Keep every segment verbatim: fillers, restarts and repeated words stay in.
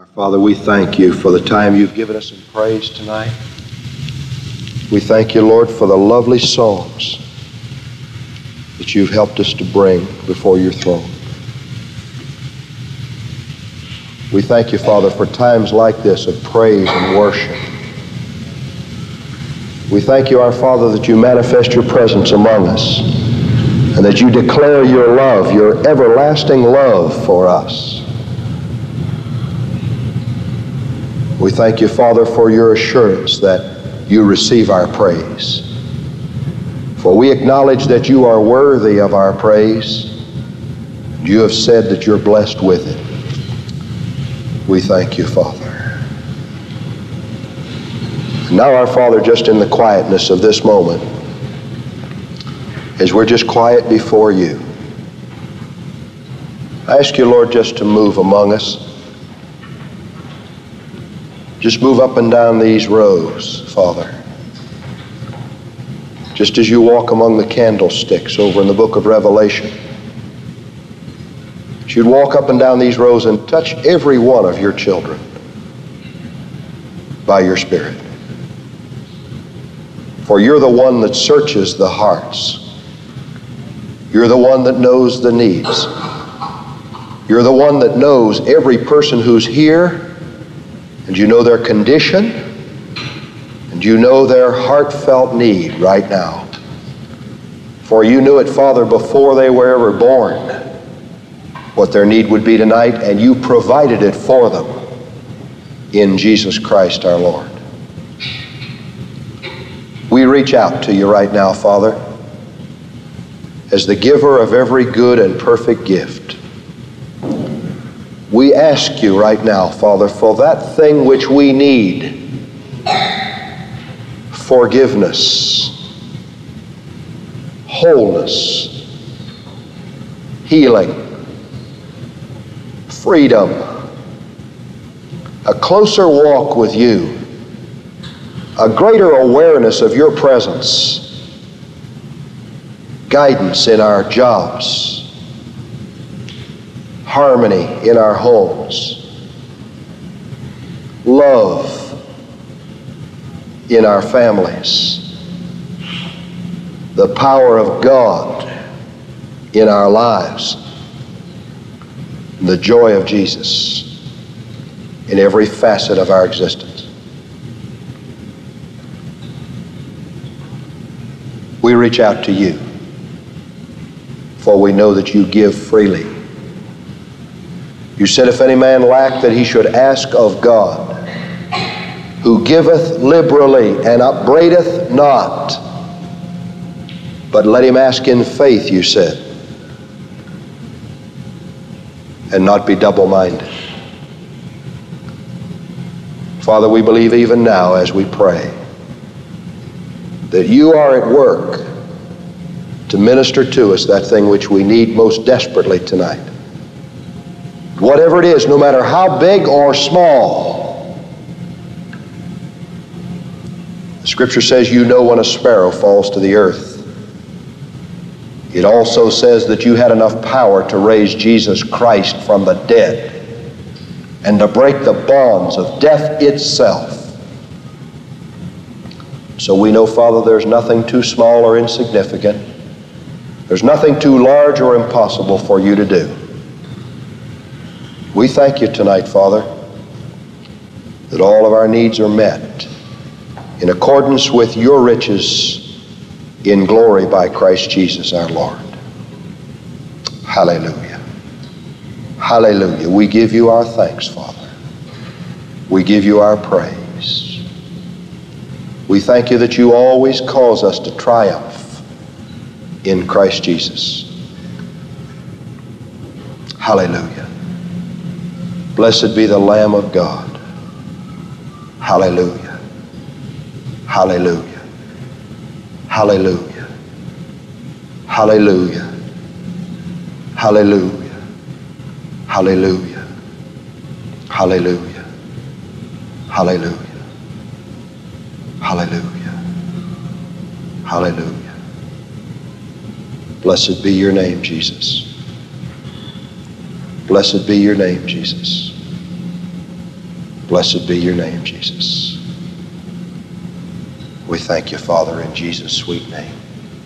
Father, we thank you for the time you've given us in praise tonight. We thank you, Lord, for the lovely songs that you've helped us to bring before your throne. We thank you, Father, for times like this of praise and worship. We thank you, our Father, that you manifest your presence among us and that you declare your love, your everlasting love for us. We thank you, Father, for your assurance that you receive our praise. For we acknowledge that you are worthy of our praise. You have said that you're blessed with it. We thank you, Father. Now, our Father, just in the quietness of this moment, as we're just quiet before you, I ask you, Lord, just to move among us. Just move up and down these rows, Father. Just as you walk among the candlesticks over in the book of Revelation. You'd walk up and down these rows and touch every one of your children by your Spirit. For you're the one that searches the hearts. You're the one that knows the needs. You're the one that knows every person who's here, and you know their condition, and you know their heartfelt need right now. For you knew it, Father, before they were ever born, what their need would be tonight, and you provided it for them in Jesus Christ our Lord. We reach out to you right now, Father, as the giver of every good and perfect gift. We ask you right now, Father, for that thing which we need: forgiveness, wholeness, healing, freedom, a closer walk with you, a greater awareness of your presence, guidance in our jobs, harmony in our homes, love in our families, the power of God in our lives, the joy of Jesus in every facet of our existence. We reach out to you, for we know that you give freely. You said, if any man lack, that he should ask of God, who giveth liberally and upbraideth not. But let him ask in faith, you said, and not be double-minded. Father, we believe even now as we pray that you are at work to minister to us that thing which we need most desperately tonight. Whatever it is, no matter how big or small. The Scripture says you know when a sparrow falls to the earth. It also says that you had enough power to raise Jesus Christ from the dead and to break the bonds of death itself. So we know, Father, there's nothing too small or insignificant. There's nothing too large or impossible for you to do. We thank you tonight, Father, that all of our needs are met in accordance with your riches in glory by Christ Jesus our Lord. Hallelujah. Hallelujah. We give you our thanks, Father. We give you our praise. We thank you that you always cause us to triumph in Christ Jesus. Hallelujah. Blessed be the Lamb of God. Hallelujah. Hallelujah. Hallelujah. Hallelujah. Hallelujah. Hallelujah. Hallelujah. Hallelujah. Hallelujah. Hallelujah. Blessed be your name, Jesus. Blessed be your name, Jesus. Blessed be your name, Jesus. We thank you, Father, in Jesus' sweet name.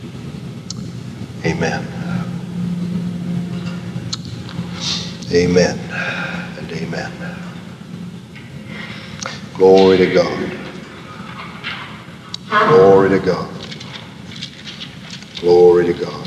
Amen. Amen and amen. Glory to God. Glory to God. Glory to God.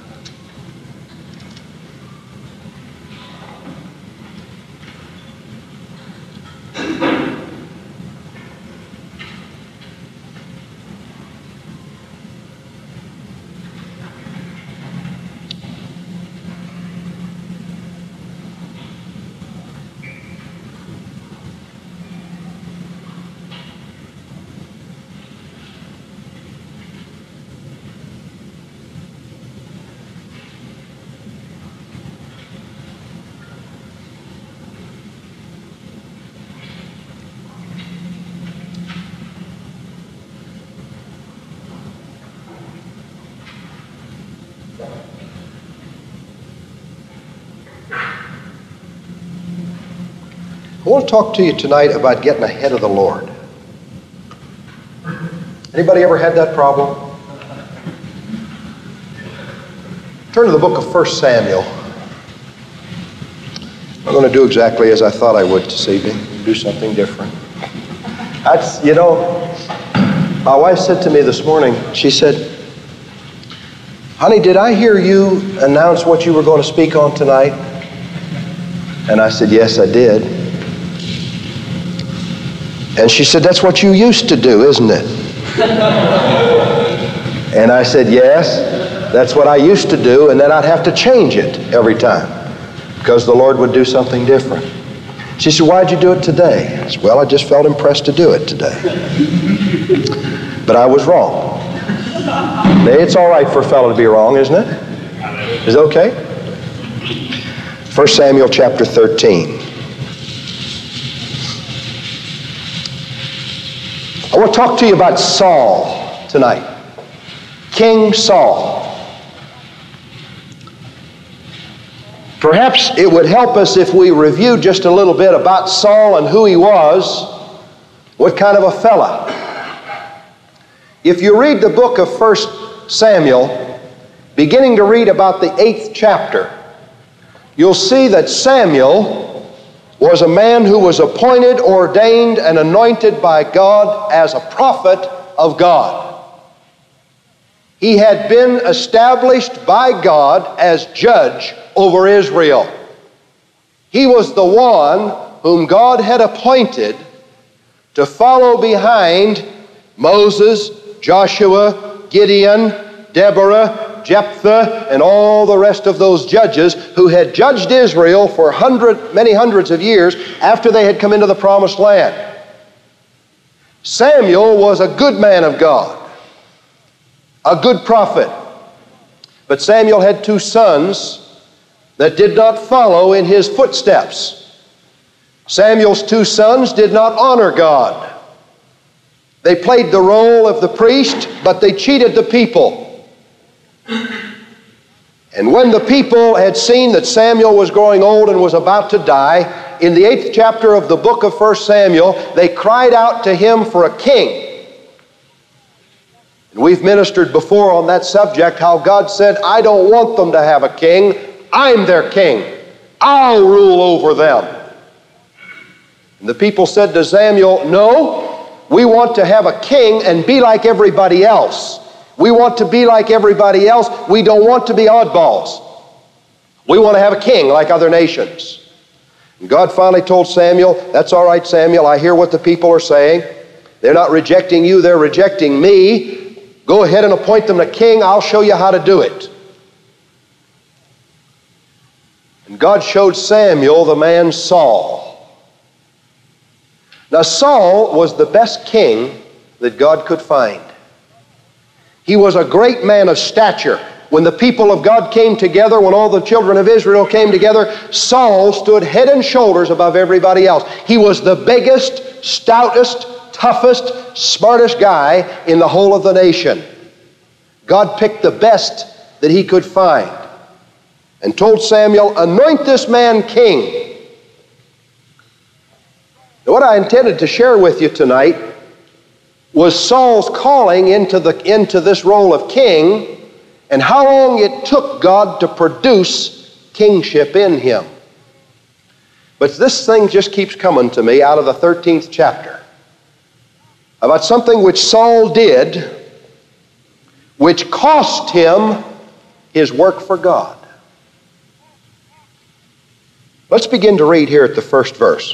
I want to talk to you tonight about getting ahead of the Lord. Anybody ever had that problem? Turn to the book of First Samuel. I'm going to do exactly as I thought I would this evening. Do something different. That's, you know, my wife said to me this morning, she said, honey, did I hear you announce what you were going to speak on tonight? And I said, yes, I did. And she said, that's what you used to do, isn't it? And I said, yes, that's what I used to do, and then I'd have to change it every time because the Lord would do something different. She said, why'd you do it today? I said, well, I just felt impressed to do it today. But I was wrong. It's all right for a fellow to be wrong, isn't it? Is it okay? First Samuel chapter thirteen. I want to talk to you about Saul tonight. King Saul. Perhaps it would help us if we review just a little bit about Saul and who he was, what kind of a fella. If you read the book of First Samuel, beginning to read about the eighth chapter, you'll see that Samuel was a man who was appointed, ordained, and anointed by God as a prophet of God. He had been established by God as judge over Israel. He was the one whom God had appointed to follow behind Moses, Joshua, Gideon, Deborah, Jephthah, and all the rest of those judges who had judged Israel for hundred, many hundreds of years after they had come into the promised land. Samuel was a good man of God, a good prophet. But Samuel had two sons that did not follow in his footsteps. Samuel's two sons did not honor God. They played the role of the priest, but they cheated the people. And when the people had seen that Samuel was growing old and was about to die, in the eighth chapter of the book of First Samuel, they cried out to him for a king. And we've ministered before on that subject, how God said, I don't want them to have a king. I'm their king. I'll rule over them. And the people said to Samuel, no, we want to have a king and be like everybody else. We want to be like everybody else. We don't want to be oddballs. We want to have a king like other nations. And God finally told Samuel, that's all right, Samuel, I hear what the people are saying. They're not rejecting you, they're rejecting me. Go ahead and appoint them a king. I'll show you how to do it. And God showed Samuel the man Saul. Now Saul was the best king that God could find. He was a great man of stature. When the people of God came together, when all the children of Israel came together, Saul stood head and shoulders above everybody else. He was the biggest, stoutest, toughest, smartest guy in the whole of the nation. God picked the best that he could find and told Samuel, anoint this man king. What I intended to share with you tonight was Saul's calling into, the, into this role of king and how long it took God to produce kingship in him. But this thing just keeps coming to me out of the thirteenth chapter about something which Saul did which cost him his work for God. Let's begin to read here at the first verse.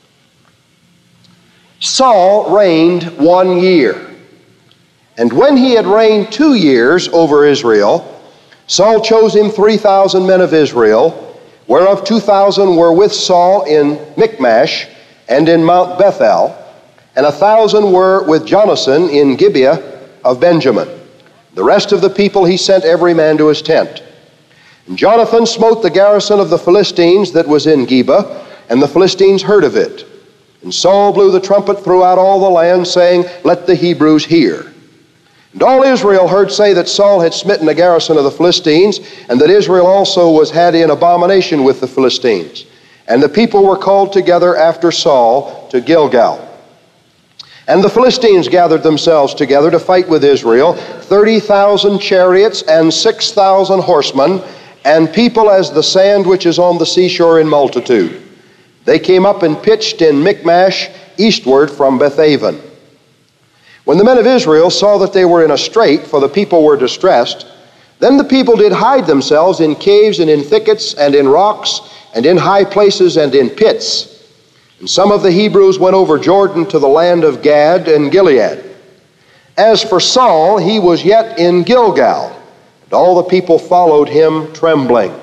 Saul reigned one year, and when he had reigned two years over Israel, Saul chose him three thousand men of Israel, whereof two thousand were with Saul in Michmash and in Mount Bethel, and a thousand were with Jonathan in Gibeah of Benjamin. The rest of the people he sent every man to his tent. And Jonathan smote the garrison of the Philistines that was in Geba, and the Philistines heard of it. And Saul blew the trumpet throughout all the land, saying, Let the Hebrews hear. And all Israel heard say that Saul had smitten the garrison of the Philistines, and that Israel also was had in abomination with the Philistines. And the people were called together after Saul to Gilgal. And the Philistines gathered themselves together to fight with Israel, thirty thousand chariots and six thousand horsemen, and people as the sand which is on the seashore in multitude. They came up and pitched in Michmash eastward from Bethaven. When the men of Israel saw that they were in a strait, for the people were distressed, then the people did hide themselves in caves and in thickets and in rocks and in high places and in pits. And some of the Hebrews went over Jordan to the land of Gad and Gilead. As for Saul, he was yet in Gilgal, and all the people followed him trembling.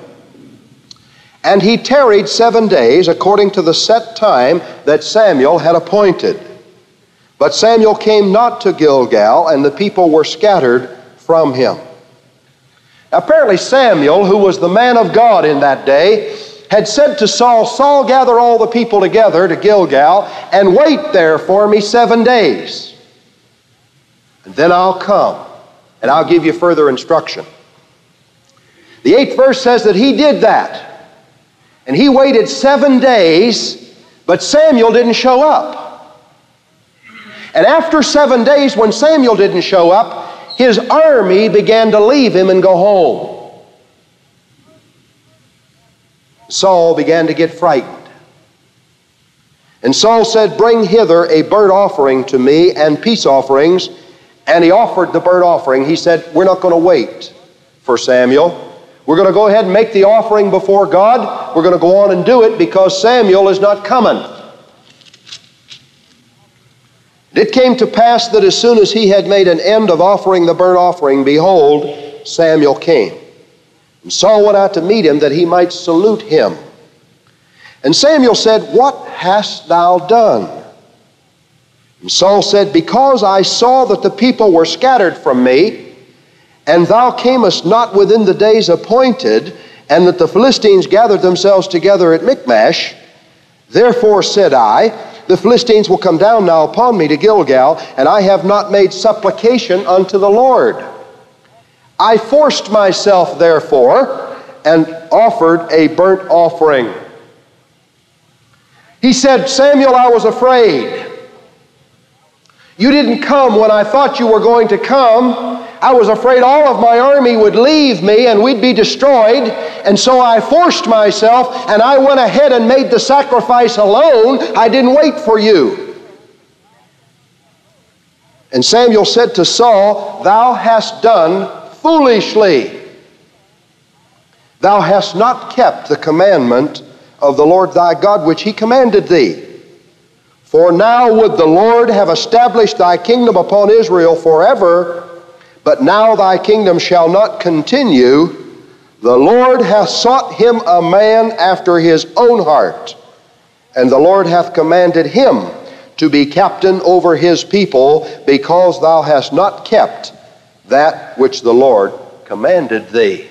And he tarried seven days according to the set time that Samuel had appointed. But Samuel came not to Gilgal, and the people were scattered from him. Apparently Samuel, who was the man of God in that day, had said to Saul, Saul, gather all the people together to Gilgal, and wait there for me seven days. And then I'll come, and I'll give you further instruction. The eighth verse says that he did that. And he waited seven days, but Samuel didn't show up. And after seven days, when Samuel didn't show up, his army began to leave him and go home. Saul began to get frightened. And Saul said, Bring hither a burnt offering to me and peace offerings. And he offered the burnt offering. He said, We're not going to wait for Samuel. We're going to go ahead and make the offering before God. We're going to go on and do it because Samuel is not coming. It came to pass that as soon as he had made an end of offering the burnt offering, behold, Samuel came. And Saul went out to meet him that he might salute him. And Samuel said, What hast thou done? And Saul said, Because I saw that the people were scattered from me, and thou camest not within the days appointed, and that the Philistines gathered themselves together at Michmash, therefore said I, The Philistines will come down now upon me to Gilgal, and I have not made supplication unto the Lord. I forced myself, therefore, and offered a burnt offering. He said, Samuel, I was afraid. You didn't come when I thought you were going to come. I was afraid all of my army would leave me and we'd be destroyed. And so I forced myself and I went ahead and made the sacrifice alone. I didn't wait for you. And Samuel said to Saul, Thou hast done foolishly. Thou hast not kept the commandment of the Lord thy God, which he commanded thee. For now would the Lord have established thy kingdom upon Israel forever, but now thy kingdom shall not continue. The Lord hath sought him a man after his own heart, and the Lord hath commanded him to be captain over his people, because thou hast not kept that which the Lord commanded thee.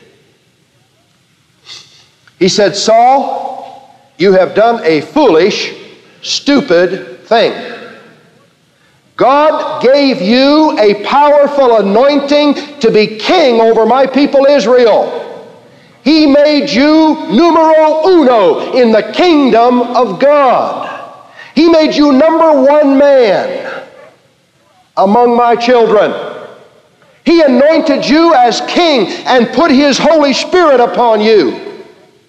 He said, Saul, you have done a foolish, stupid thing. God gave you a powerful anointing to be king over my people Israel. He made you numero uno in the kingdom of God. He made you number one man among my children. He anointed you as king and put His Holy Spirit upon you.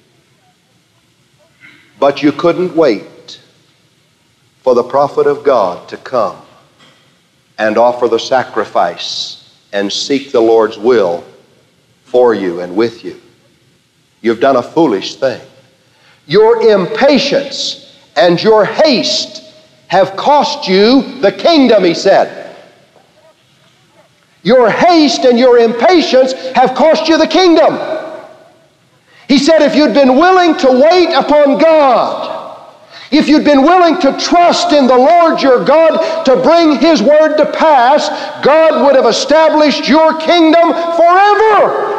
But you couldn't wait for the prophet of God to come and offer the sacrifice and seek the Lord's will for you and with you. You've done a foolish thing. Your impatience and your haste have cost you the kingdom, He said. Your haste and your impatience have cost you the kingdom. He said if you'd been willing to wait upon God, if you'd been willing to trust in the Lord your God to bring His word to pass, God would have established your kingdom forever.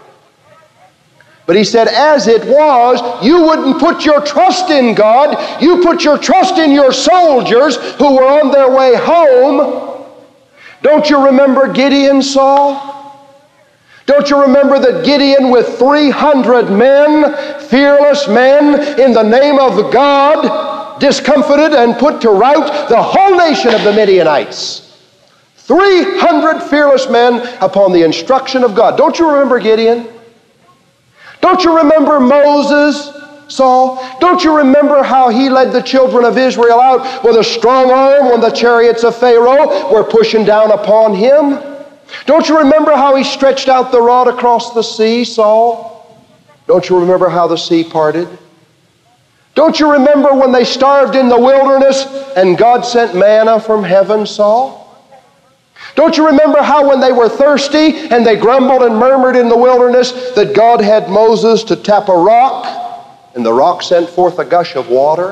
But He said, as it was, you wouldn't put your trust in God. You put your trust in your soldiers who were on their way home. Don't you remember Gideon, Saul? Don't you remember that Gideon with three hundred men, fearless men, in the name of God, discomfited and put to rout the whole nation of the Midianites? three hundred fearless men upon the instruction of God. Don't you remember Gideon? Don't you remember Moses, Saul? Don't you remember how he led the children of Israel out with a strong arm when the chariots of Pharaoh were pushing down upon him? Don't you remember how he stretched out the rod across the sea, Saul? Don't you remember how the sea parted? Don't you remember when they starved in the wilderness and God sent manna from heaven, Saul? Don't you remember how when they were thirsty and they grumbled and murmured in the wilderness that God had Moses to tap a rock and the rock sent forth a gush of water?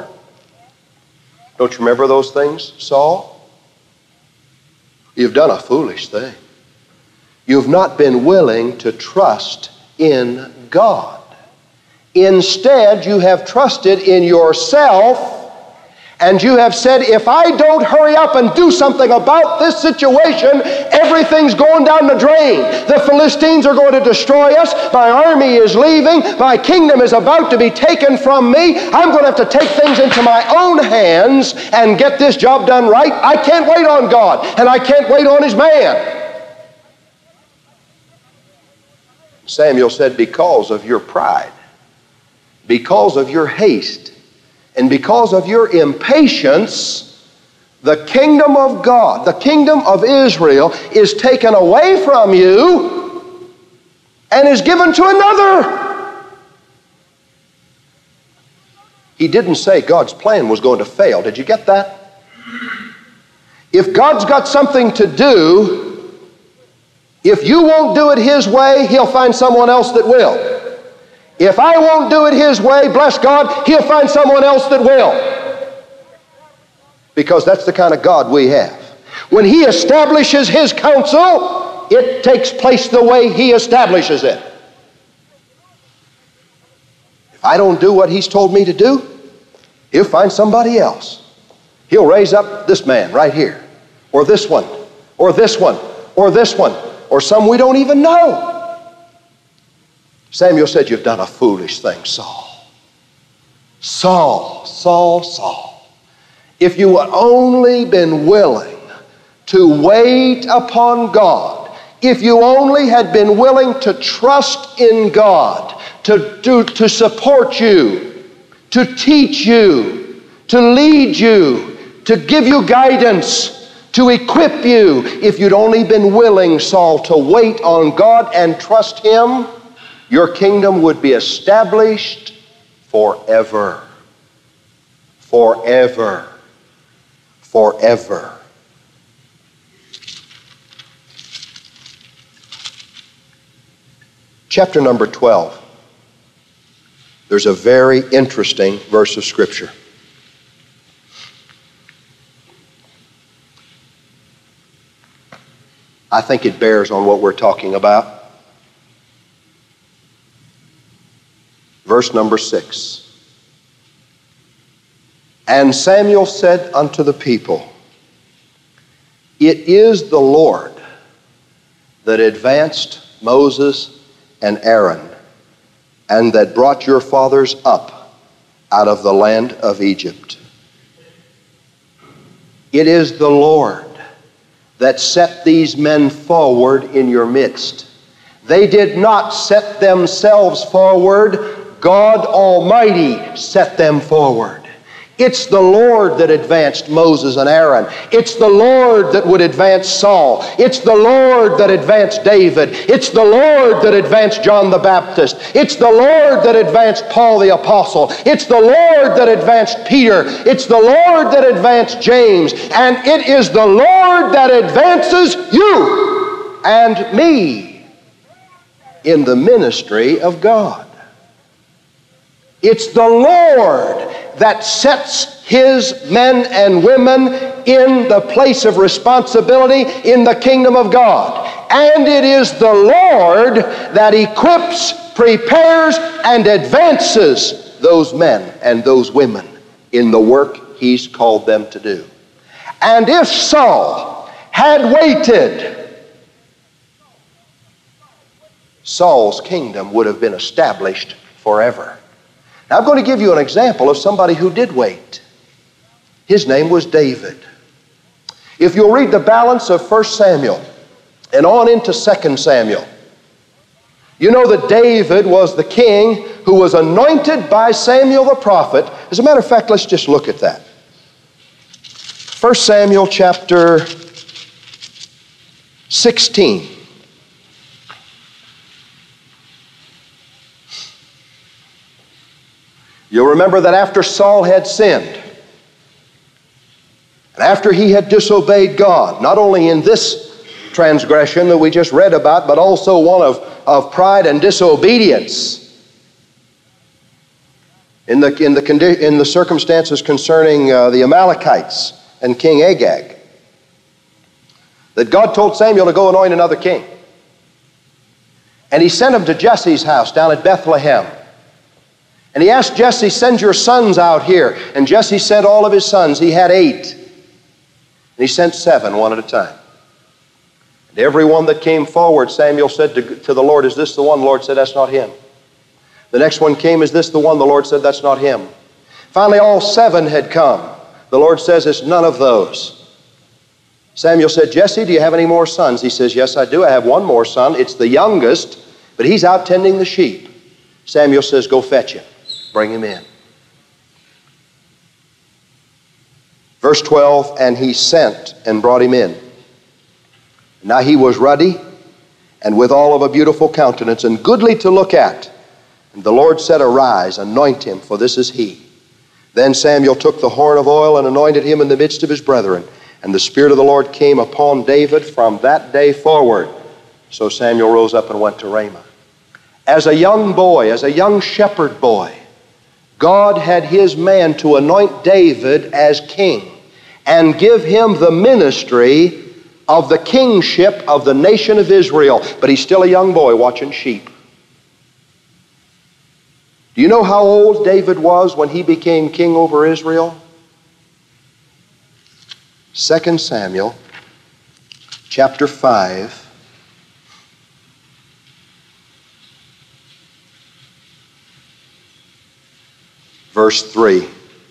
Don't you remember those things, Saul? You've done a foolish thing. You've not been willing to trust in God. Instead, you have trusted in yourself. And you have said, if I don't hurry up and do something about this situation, everything's going down the drain. The Philistines are going to destroy us. My army is leaving. My kingdom is about to be taken from me. I'm going to have to take things into my own hands and get this job done right. I can't wait on God, and I can't wait on His man. Samuel said, because of your pride, because of your haste, and because of your impatience, the kingdom of God, the kingdom of Israel, is taken away from you and is given to another. He didn't say God's plan was going to fail. Did you get that? If God's got something to do, if you won't do it His way, He'll find someone else that will. If I won't do it His way, bless God, He'll find someone else that will. Because that's the kind of God we have. When He establishes His counsel, it takes place the way He establishes it. If I don't do what He's told me to do, He'll find somebody else. He'll raise up this man right here, or this one, or this one, or this one, or some we don't even know. Samuel said, you've done a foolish thing, Saul. Saul, Saul, Saul. If you had only been willing to wait upon God, if you only had been willing to trust in God, to, to, to support you, to teach you, to lead you, to give you guidance, to equip you, if you'd only been willing, Saul, to wait on God and trust Him, your kingdom would be established forever. Forever. Forever. Chapter number twelve. There's a very interesting verse of Scripture. I think it bears on what we're talking about. Verse number six. And Samuel said unto the people, it is the Lord that advanced Moses and Aaron, and that brought your fathers up out of the land of Egypt. It is the Lord that set these men forward in your midst. They did not set themselves forward. God Almighty set them forward. It's the Lord that advanced Moses and Aaron. It's the Lord that would advance Saul. It's the Lord that advanced David. It's the Lord that advanced John the Baptist. It's the Lord that advanced Paul the Apostle. It's the Lord that advanced Peter. It's the Lord that advanced James. And it is the Lord that advances you and me in the ministry of God. It's the Lord that sets His men and women in the place of responsibility in the kingdom of God. And it is the Lord that equips, prepares, and advances those men and those women in the work He's called them to do. And if Saul had waited, Saul's kingdom would have been established forever. Now, I'm going to give you an example of somebody who did wait. His name was David. If you'll read the balance of First Samuel and on into Second Samuel, you know that David was the king who was anointed by Samuel the prophet. As a matter of fact, let's just look at that. First Samuel chapter sixteen. You'll remember that after Saul had sinned, and after he had disobeyed God, not only in this transgression that we just read about, but also one of, of pride and disobedience in the, in the, condi- in the circumstances concerning uh, the Amalekites and King Agag, that God told Samuel to go anoint another king. And He sent him to Jesse's house down at Bethlehem. And he asked Jesse, send your sons out here. And Jesse sent all of his sons. He had eight. And he sent seven, one at a time. And every one that came forward, Samuel said to, to the Lord, is this the one? The Lord said, that's not him. The next one came, is this the one? The Lord said, that's not him. Finally, all seven had come. The Lord says, it's none of those. Samuel said, Jesse, do you have any more sons? He says, yes, I do. I have one more son. It's the youngest, but he's out tending the sheep. Samuel says, go fetch him. Bring him in. Verse twelve, and he sent and brought him in. Now he was ruddy and with all of a beautiful countenance and goodly to look at. And the Lord said, arise, anoint him, for this is he. Then Samuel took the horn of oil and anointed him in the midst of his brethren. And the Spirit of the Lord came upon David from that day forward. So Samuel rose up and went to Ramah. As a young boy, as a young shepherd boy, God had His man to anoint David as king and give him the ministry of the kingship of the nation of Israel. But he's still a young boy watching sheep. Do you know how old David was when he became king over Israel? Second Samuel chapter five. Verse three.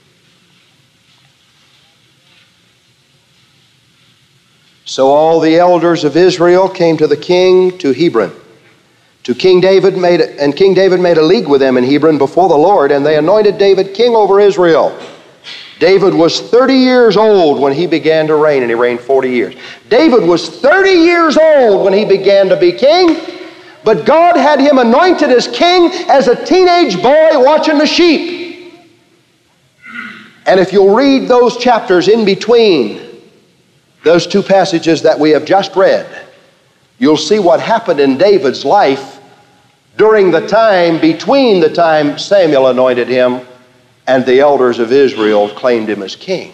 So all the elders of Israel came to the king to Hebron. To King David made, and King David made a league with them in Hebron before the Lord, and they anointed David king over Israel. David was thirty years old when he began to reign, and he reigned forty years. David was thirty years old when he began to be king, but God had him anointed as king as a teenage boy watching the sheep. And if you'll read those chapters in between those two passages that we have just read, you'll see what happened in David's life during the time between the time Samuel anointed him and the elders of Israel claimed him as king.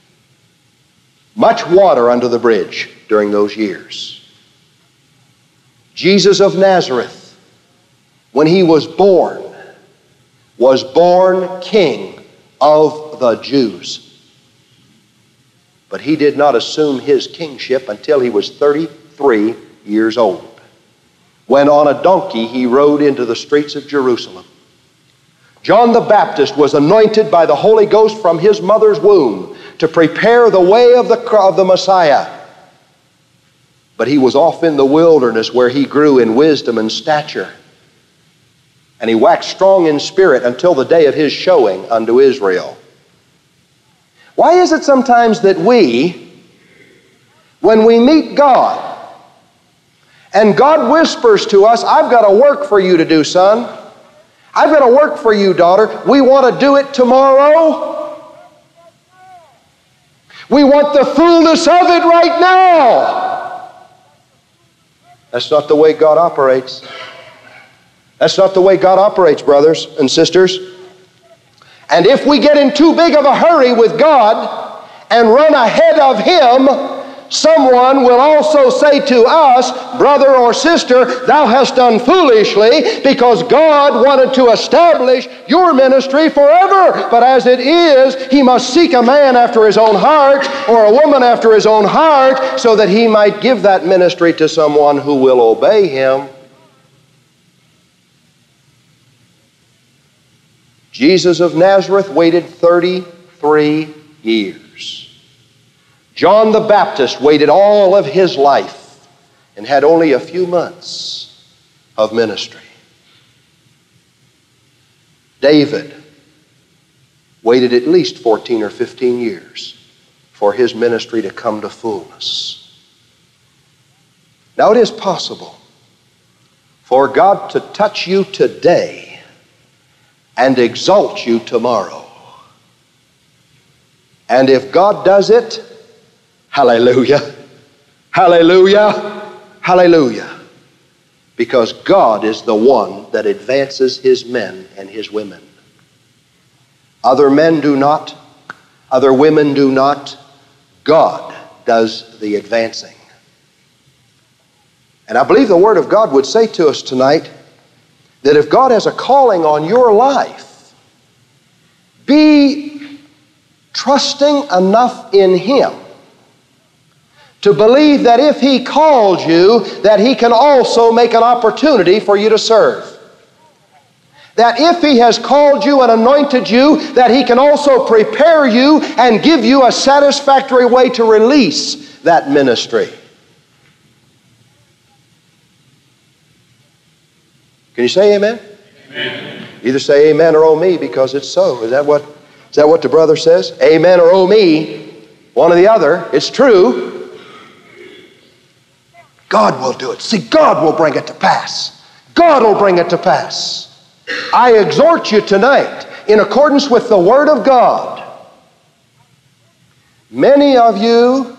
Much water under the bridge during those years. Jesus of Nazareth, when he was born, was born king of the Jews. But he did not assume his kingship until he was thirty-three years old, when on a donkey he rode into the streets of Jerusalem. John the Baptist was anointed by the Holy Ghost from his mother's womb to prepare the way of the, of the Messiah. But he was off in the wilderness where he grew in wisdom and stature. And he waxed strong in spirit until the day of his showing unto Israel. Why is it sometimes that we, when we meet God, and God whispers to us, I've got a work for you to do, son. I've got a work for you, daughter. We want to do it tomorrow. We want the fullness of it right now. That's not the way God operates. That's not the way God operates, brothers and sisters. And if we get in too big of a hurry with God and run ahead of Him, someone will also say to us, brother or sister, thou hast done foolishly, because God wanted to establish your ministry forever. But as it is, He must seek a man after His own heart, or a woman after His own heart, so that He might give that ministry to someone who will obey Him. Jesus of Nazareth waited thirty-three years. John the Baptist waited all of his life and had only a few months of ministry. David waited at least fourteen or fifteen years for his ministry to come to fullness. Now it is possible for God to touch you today and exalt you tomorrow. And if God does it, hallelujah, hallelujah, hallelujah. Because God is the one that advances His men and His women. Other men do not, other women do not. God does the advancing. And I believe the Word of God would say to us tonight that if God has a calling on your life, be trusting enough in Him to believe that if He called you, that He can also make an opportunity for you to serve. That if He has called you and anointed you, that He can also prepare you and give you a satisfactory way to release that ministry. Can you say amen? Amen. Either say amen or oh me, because it's so. Is that what, is that what the brother says? Amen or oh me. One or the other. It's true. God will do it. See, God will bring it to pass. God will bring it to pass. I exhort you tonight, in accordance with the Word of God. Many of you,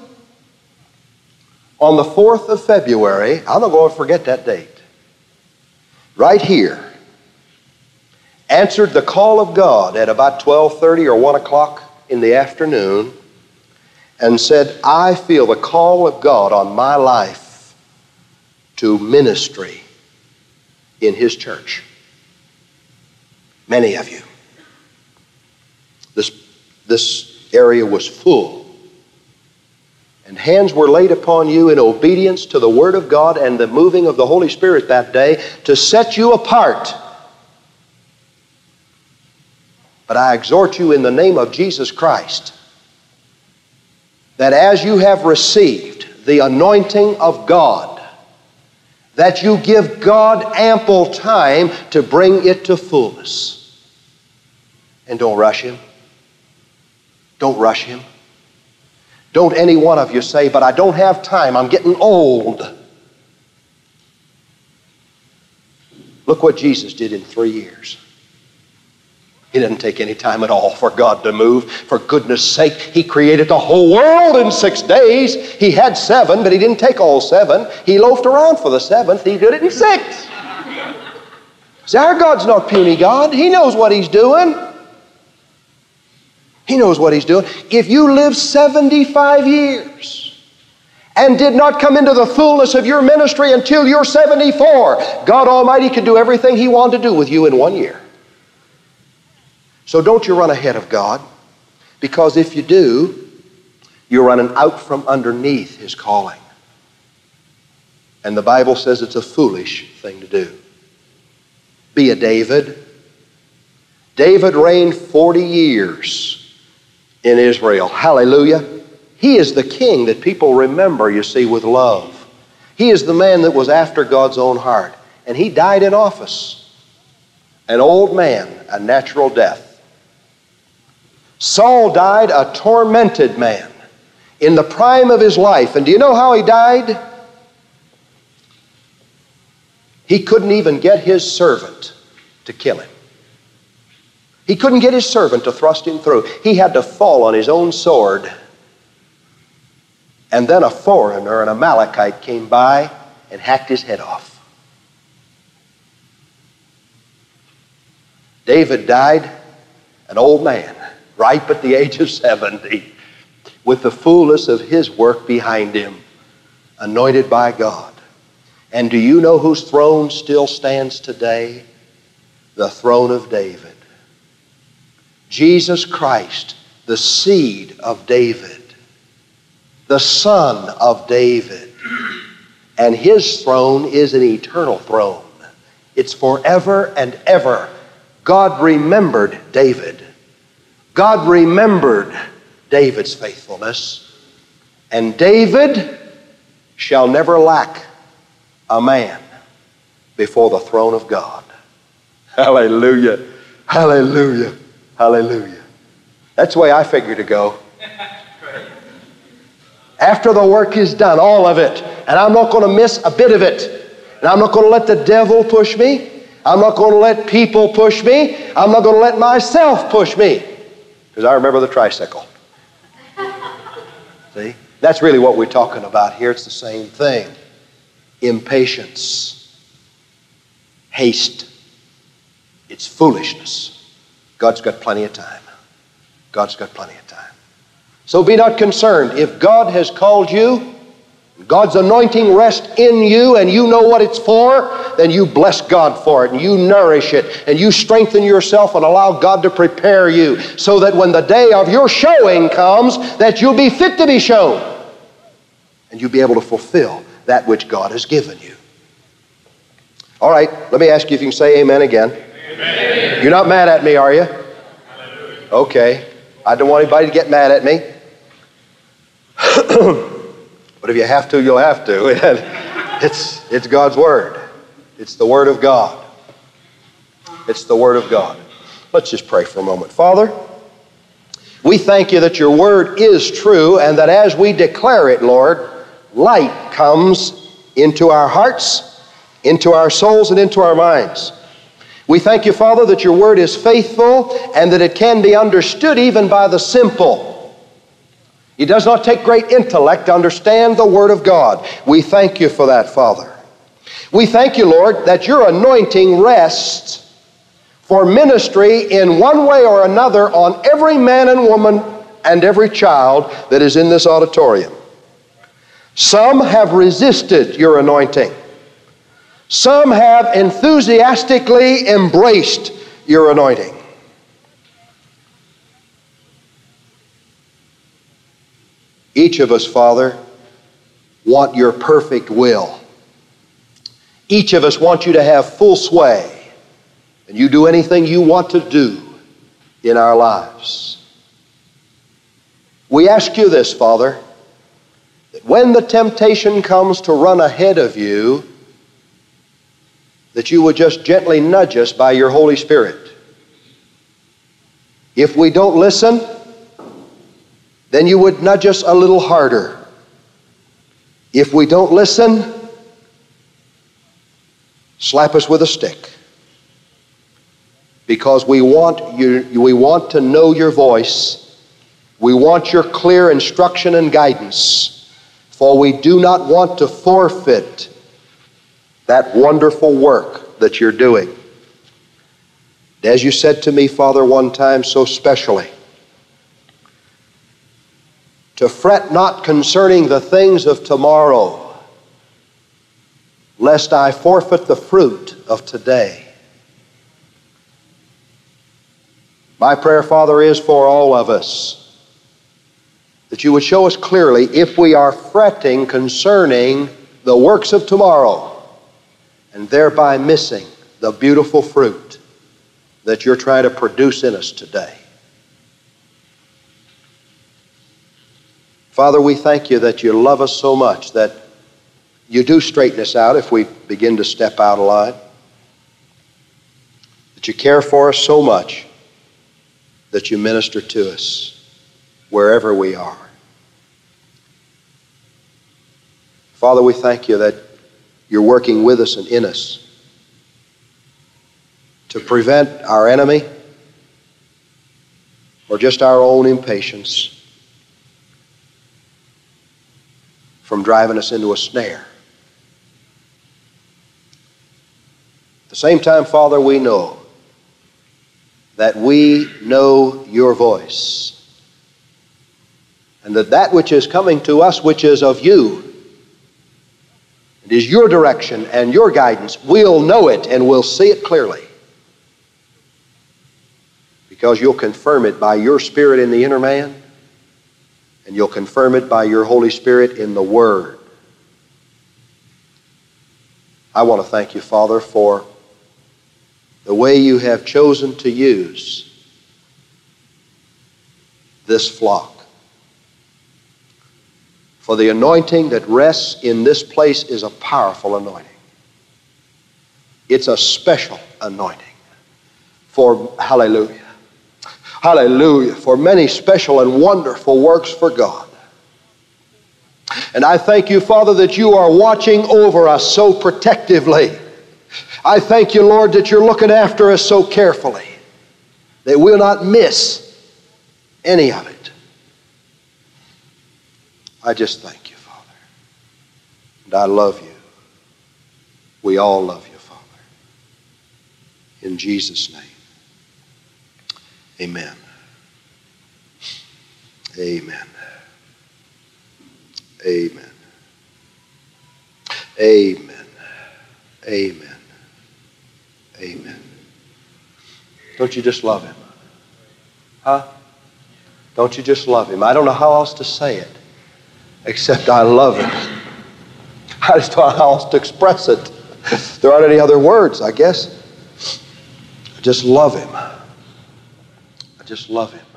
on the fourth of February, I'm not going to forget that date, right here, answered the call of God at about twelve thirty or one o'clock in the afternoon and said, I feel the call of God on my life to ministry in His church. Many of you. This, this area was full. And hands were laid upon you in obedience to the Word of God and the moving of the Holy Spirit that day to set you apart. But I exhort you in the name of Jesus Christ that as you have received the anointing of God, that you give God ample time to bring it to fullness. And don't rush Him. Don't rush Him. Don't any one of you say, but I don't have time, I'm getting old. Look what Jesus did in three years. He didn't take any time at all for God to move. For goodness sake, He created the whole world in six days. He had seven, but He didn't take all seven. He loafed around for the seventh. He did it in six. See, our God's not puny God. He knows what He's doing. He knows what He's doing. If you live seventy-five years and did not come into the fullness of your ministry until you're seventy-four, God Almighty could do everything He wanted to do with you in one year. So don't you run ahead of God, because if you do, you're running out from underneath His calling. And the Bible says it's a foolish thing to do. Be a David. David reigned forty years in Israel. Hallelujah. He is the king that people remember, you see, with love. He is the man that was after God's own heart. And he died in office. An old man, a natural death. Saul died a tormented man in the prime of his life. And do you know how he died? He couldn't even get his servant to kill him. He couldn't get his servant to thrust him through. He had to fall on his own sword. And then a foreigner, an Amalekite, came by and hacked his head off. David died an old man, ripe at the age of seventy, with the fullness of his work behind him, anointed by God. And do you know whose throne still stands today? The throne of David. Jesus Christ, the seed of David, the son of David. And his throne is an eternal throne. It's forever and ever. God remembered David. God remembered David's faithfulness. And David shall never lack a man before the throne of God. Hallelujah. Hallelujah. Hallelujah. That's the way I figure to go. After the work is done, all of it, and I'm not going to miss a bit of it. And I'm not going to let the devil push me. I'm not going to let people push me. I'm not going to let myself push me. Because I remember the tricycle. See? That's really what we're talking about here. It's the same thing. Impatience. Haste. It's foolishness. God's got plenty of time. God's got plenty of time. So be not concerned. If God has called you, God's anointing rests in you, and you know what it's for, then you bless God for it, and you nourish it, and you strengthen yourself and allow God to prepare you so that when the day of your showing comes, that you'll be fit to be shown, and you'll be able to fulfill that which God has given you. All right, let me ask you if you can say amen again. Amen. You're not mad at me, are you? Hallelujah. Okay. I don't want anybody to get mad at me. But if you have to, you'll have to. It's, it's God's Word. It's the Word of God. It's the Word of God. Let's just pray for a moment. Father, we thank you that your Word is true, and that as we declare it, Lord, light comes into our hearts, into our souls, and into our minds. We thank you, Father, that your Word is faithful and that it can be understood even by the simple. It does not take great intellect to understand the Word of God. We thank you for that, Father. We thank you, Lord, that your anointing rests for ministry in one way or another on every man and woman and every child that is in this auditorium. Some have resisted your anointing. Some have enthusiastically embraced your anointing. Each of us, Father, want your perfect will. Each of us want you to have full sway, and you do anything you want to do in our lives. We ask you this, Father, that when the temptation comes to run ahead of you, that you would just gently nudge us by your Holy Spirit. If we don't listen, then you would nudge us a little harder. If we don't listen, slap us with a stick. Because we want you, we want to know your voice. We want your clear instruction and guidance. For we do not want to forfeit that wonderful work that you're doing. As you said to me, Father, one time so specially, to fret not concerning the things of tomorrow, lest I forfeit the fruit of today. My prayer, Father, is for all of us, that you would show us clearly if we are fretting concerning the works of tomorrow, and thereby missing the beautiful fruit that you're trying to produce in us today. Father, we thank you that you love us so much that you do straighten us out if we begin to step out of line. That you care for us so much that you minister to us wherever we are. Father, we thank you that you're working with us and in us to prevent our enemy or just our own impatience from driving us into a snare. At the same time, Father, we know that we know your voice, and that that which is coming to us, which is of you, it is your direction and your guidance, we'll know it and we'll see it clearly, because you'll confirm it by your Spirit in the inner man, and you'll confirm it by your Holy Spirit in the Word. I want to thank you, Father, for the way you have chosen to use this flock. For the anointing that rests in this place is a powerful anointing. It's a special anointing for, hallelujah, hallelujah, for many special and wonderful works for God. And I thank you, Father, that you are watching over us so protectively. I thank you, Lord, that you're looking after us so carefully that we'll not miss any of it. I just thank you, Father. And I love you. We all love you, Father. In Jesus' name, amen. Amen. Amen. Amen. Amen. Amen. Don't you just love him? Huh? Don't you just love him? I don't know how else to say it except I love him. I just don't know how else to express it. There aren't any other words, I guess. I just love him. I just love him.